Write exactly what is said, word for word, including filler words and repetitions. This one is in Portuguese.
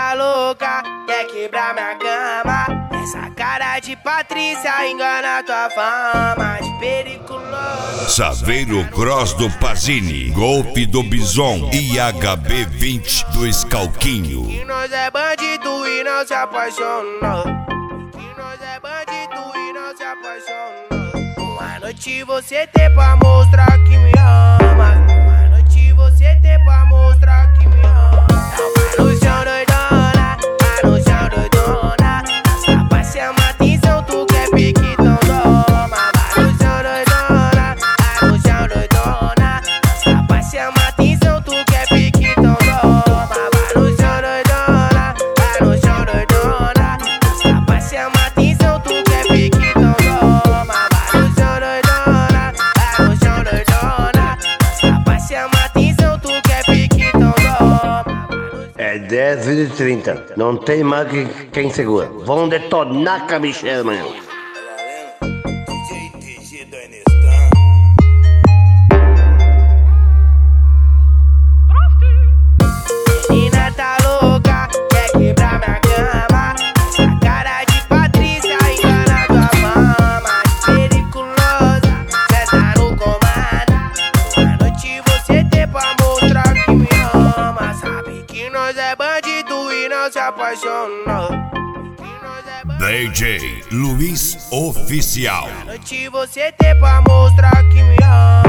tá louca, quer quebrar minha cama. Essa cara de Patrícia engana tua fama de periculoso. Saveiro Cross do Pazini, Golpe do Bison e H B vinte do Scalquinho. Que nós é bandido e não se apaixonou. Que nós é bandido e não se apaixonou. Uma noite você tem pra mostrar que me ama. Uma noite você tem pra mostrar que me ama. Tá no chão doidona, tá no chão doidona. Essa pra chamar atenção, tu quer pique, então toma. Vai no chão doidona, tá no chão doidona. Essa pra chamar atenção, tu quer pique, então toma. Vai no chão doidona, tá no chão doidona. Essa pra chamar atenção, tu quer pique, então toma. Vai no chão doidona, tá no chão doidona. Essa pra chamar atenção, tu quer pique, então toma. É dez e trinta, não tem mais que quem segura. Vão detonar com a Michelle, amanhã. Menina tá louca, quer quebrar minha cama. Essa cara de Patrícia engana tua fama de periculosa, cê tá no comando. Uma noite você tem pra mostrar que me ama. Sabe que nós é bandido e não se apaixonou. Que nós é bandido. D J Luiz Oficial. Uma noite você tem pra mostrar que me ama.